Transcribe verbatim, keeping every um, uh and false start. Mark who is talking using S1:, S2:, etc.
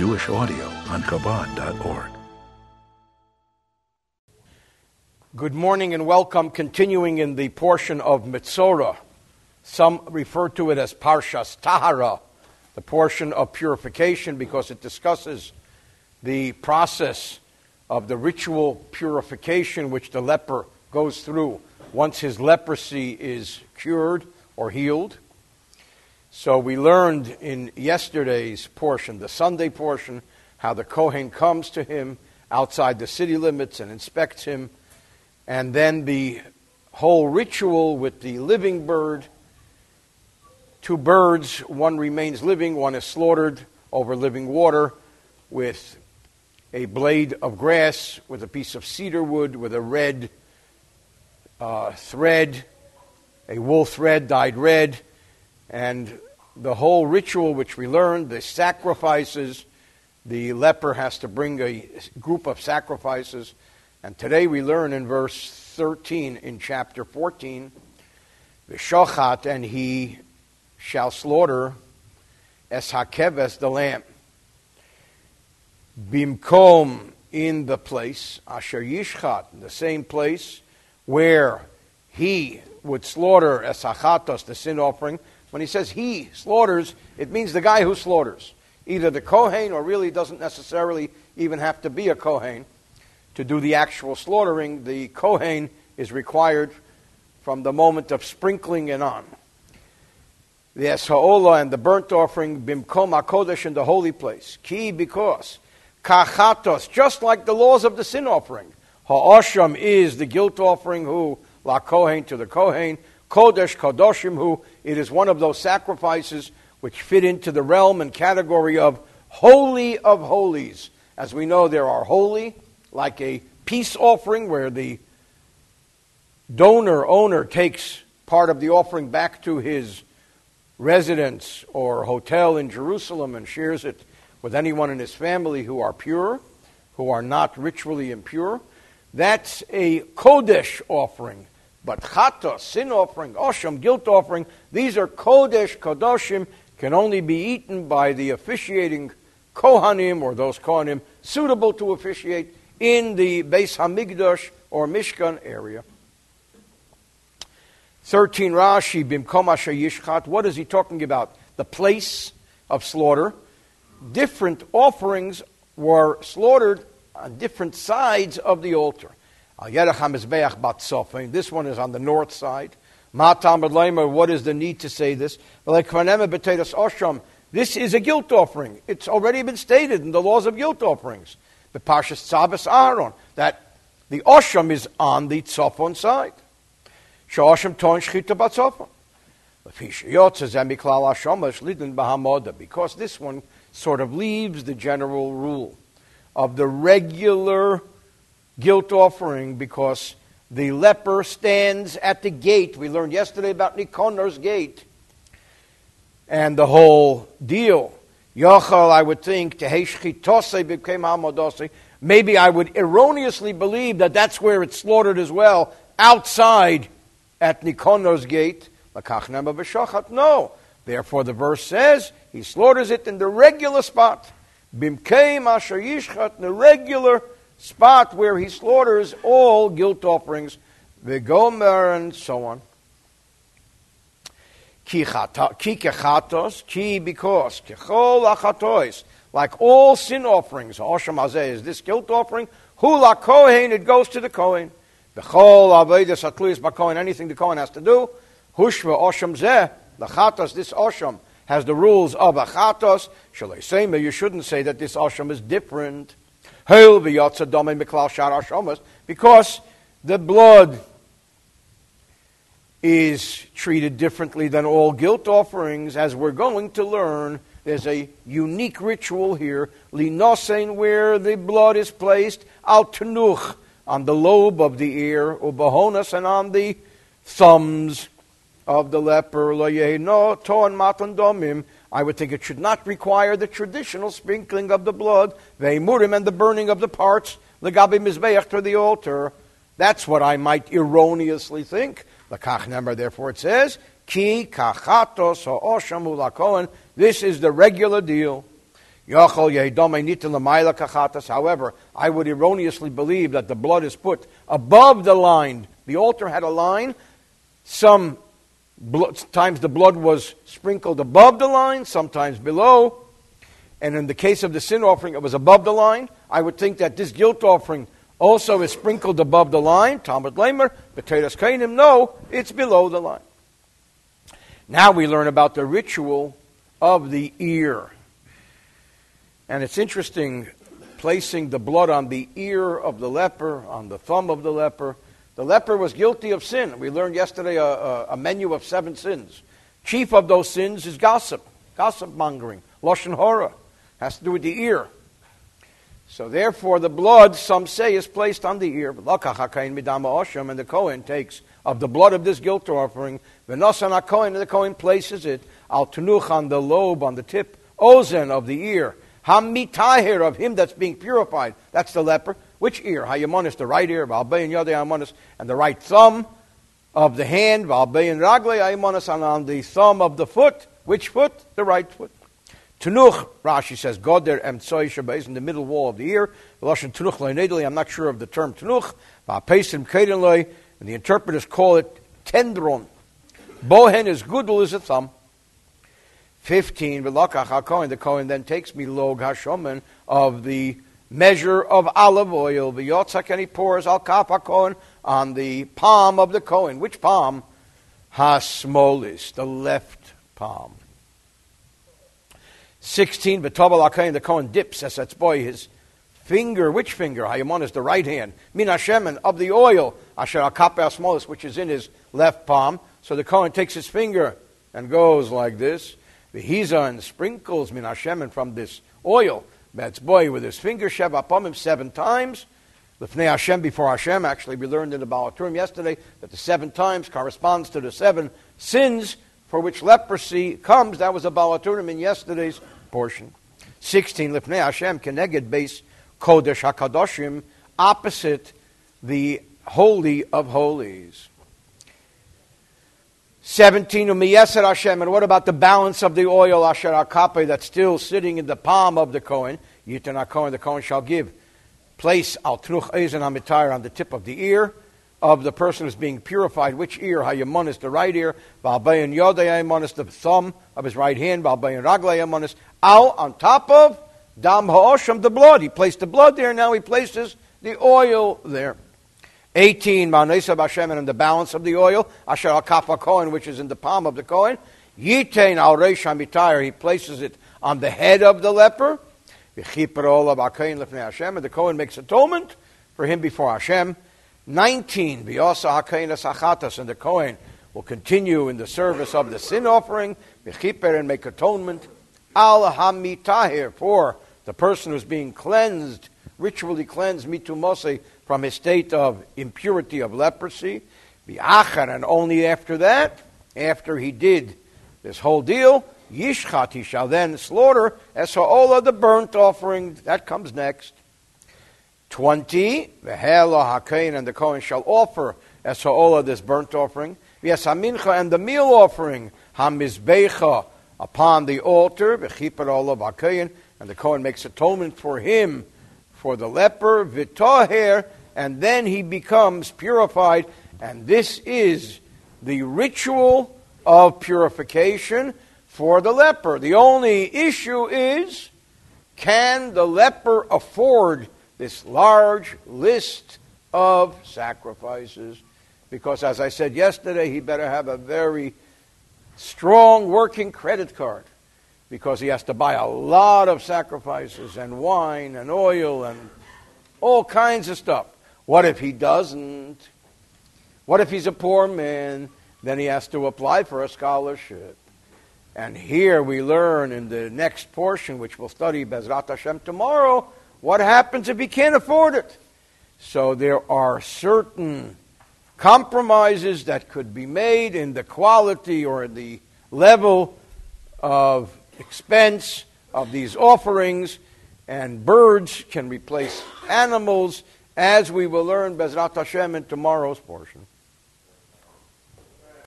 S1: Jewish audio on Chabad dot org.
S2: Good morning and welcome. Continuing in the portion of Metzorah, some refer to it as Parshas Tahara, the portion of purification, because it discusses the process of the ritual purification which the leper goes through once his leprosy is cured or healed. So we learned in yesterday's portion, the Sunday portion, how the Kohen comes to him outside the city limits and inspects him, and then the whole ritual with the living bird. Two birds, one remains living, one is slaughtered over living water with a blade of grass, with a piece of cedar wood, with a red uh, thread, a wool thread dyed red, and the whole ritual which we learned, the sacrifices, the leper has to bring a group of sacrifices. And today we learn in verse thirteen in chapter fourteen, V'shochat, and he shall slaughter es hakeves, the lamb, bimkom, in the place, asher yishchat, the same place where he would slaughter es hachatos, the sin offering. When he says he slaughters, it means the guy who slaughters. Either the Kohen, or really doesn't necessarily even have to be a Kohen to do the actual slaughtering. The Kohen is required from the moment of sprinkling and on. The Eshaolah and the burnt offering, Bimkom HaKodesh, in the holy place. Ki, because, Kachatos, just like the laws of the sin offering. Ha'osham is the guilt offering, who, La Kohen, to the Kohen. Kodesh, Kodoshim, who, it is one of those sacrifices which fit into the realm and category of Holy of Holies. As we know, there are holy, like a peace offering where the donor, owner, takes part of the offering back to his residence or hotel in Jerusalem and shares it with anyone in his family who are pure, who are not ritually impure. That's a Kodesh offering. But Chatos, sin offering, Osham, guilt offering, these are Kodesh, Kodoshim, can only be eaten by the officiating Kohanim, or those Kohanim suitable to officiate in the Beis Hamikdash or Mishkan area. thirteen Rashi, Bimkom Asher Yishchat. What is he talking about? The place of slaughter. Different offerings were slaughtered on different sides of the altar. This one is on the north side. What is the need to say this? This is a guilt offering. It's already been stated in the laws of guilt offerings. The Parshas Tzavas Aaron, that the Osham is on the Tzofon side. Because this one sort of leaves the general rule of the regular guilt offering, because the leper stands at the gate. We learned yesterday about Nikonor's gate and the whole deal. Yochel, I would think, maybe I would erroneously believe that that's where it's slaughtered as well, outside at Nikonor's gate. No. Therefore the verse says he slaughters it in the regular spot. Bimkeim asher yishchat, the regular spot where he slaughters all guilt offerings, v'gomer, and so on. Ki kechatos, ki, because, kechol achatois, like all sin offerings, Osham Hazeh is this guilt offering, hu la Kohen, it goes to the Kohen. V'chol avedas hatluyas b'Kohen, anything the Kohen has to do, hushva Osham zeh, the chatos, this Osham has the rules of a chatos. Shall I say, you shouldn't say that this Osham is different. Because the blood is treated differently than all guilt offerings, as we're going to learn. There's a unique ritual here, linosein, where the blood is placed al tenuch, on the lobe of the ear, ubahonas, and on the thumbs of the leper. Lo yehino toan matan domim. I would think it should not require the traditional sprinkling of the blood, ve'imurim, and the burning of the parts, legabi mizbeach, to the altar. That's what I might erroneously think. L'kach nemar, therefore it says, ki kachatos ha'osham u'lakohen. This is the regular deal. However, I would erroneously believe that the blood is put above the line. The altar had a line. Some times the blood was sprinkled above the line, sometimes below. And in the case of the sin offering, it was above the line. I would think that this guilt offering also is sprinkled above the line. Talmud Leimer, B'teiras Kainim, no, it's below the line. Now we learn about the ritual of the ear. And it's interesting placing the blood on the ear of the leper, on the thumb of the leper. The leper was guilty of sin. We learned yesterday a, a, a menu of seven sins. Chief of those sins is gossip, gossip mongering, lashon hara. Has to do with the ear. So therefore the blood, some say, is placed on the ear. And the Kohen takes of the blood of this guilt offering, and the Kohen places it al tenuch, on the lobe, on the tip, ozen of the ear. Hamitahir, of him that's being purified. That's the leper. Which ear? Hayamonis, the right ear, Valbein Yodei Hayamonis, and the right thumb of the hand, Valbein Raglei Hayamonis, and on the thumb of the foot. Which foot? The right foot. Tenuch, Rashi says, Goder Emtsoi Shabbat, in the middle wall of the ear. Veloshin Tenuch Loinedeli, I'm not sure of the term Tenuch. Va'pesim Kedenloi, and the interpreters call it tendron. Bohen is Gudel, is a thumb. Fifteen, V'lakach HaKohen, the Kohen then takes me log HaShomen of the measure of olive oil, V'yotzak, and he pours Al Kaf HaKohen on the palm of the Kohen. Which palm? HaSmolis, the left palm. Sixteen, V'tovel HaKohen, the Kohen dips, as that's boy, his finger. Which finger? Hayamon is the right hand. Min HaShemen, of the oil, Asher Al Kaf HaSmolis, which is in his left palm. So the Kohen takes his finger and goes like this. V'hiza, and sprinkles Min HaShemen from this oil. That's boy with his finger, Sheva Pamim, seven times. L'fnei Hashem, before Hashem. Actually, we learned in the Baal HaTurim yesterday that the seven times corresponds to the seven sins for which leprosy comes. That was a Baal HaTurim in yesterday's portion. Sixteen, L'fnei Hashem, Keneged Beis Kodesh HaKadoshim, opposite the Holy of Holies. Seventeen, Umiyeser Hashem, and what about the balance of the oil, Asher HaKape, that's still sitting in the palm of the Kohen? Yitin HaKohen, the Kohen shall give place al Truch Ezen HaMitayr, on the tip of the ear of the person who's being purified. Which ear? Hayamon is the right ear, V'albein Yodei Hayamon is the thumb of his right hand, V'albein Raglei Hayamon is al, on top of Dam Ha'osham, the blood. He placed the blood there, now he places the oil there. Eighteen, Ma'anesav Hashem, and the balance of the oil, Asher Al Kaf HaKohen, which is in the palm of the Kohen. Yitain Al Reish HaMitayr, he places it on the head of the leper. V'chiper Olav HaKohen L'fnei Hashem, and the Kohen makes atonement for him before Hashem. Nineteen, V'yosa HaKohen Es Achatas, and the Kohen will continue in the service of the sin offering, V'chiper, and make atonement. Al HaMitahir, for the person who's being cleansed, ritually cleansed, mitumose, from his state of impurity of leprosy. V'achar, and only after that, after he did this whole deal, Yishchat, he shall then slaughter es ha'olah, the burnt offering. That comes next. Twenty, V'helo HaKohen, and the Kohen shall offer es ha'olah, this burnt offering. V'yes hamincha, and the meal offering, hamizbecha, upon the altar. V'chiper olav HaKohen, and the Kohen makes atonement for him, for the leper, v'toher, and then he becomes purified. And this is the ritual of purification for the leper. The only issue is, can the leper afford this large list of sacrifices? Because as I said yesterday, he better have a very strong working credit card, because he has to buy a lot of sacrifices and wine and oil and all kinds of stuff. What if he doesn't? What if he's a poor man? Then he has to apply for a scholarship. And here we learn in the next portion, which we'll study Bezrat Hashem tomorrow, what happens if he can't afford it. So there are certain compromises that could be made in the quality or the level of expense of these offerings, and birds can replace animals, as we will learn Bezrat Hashem in tomorrow's portion.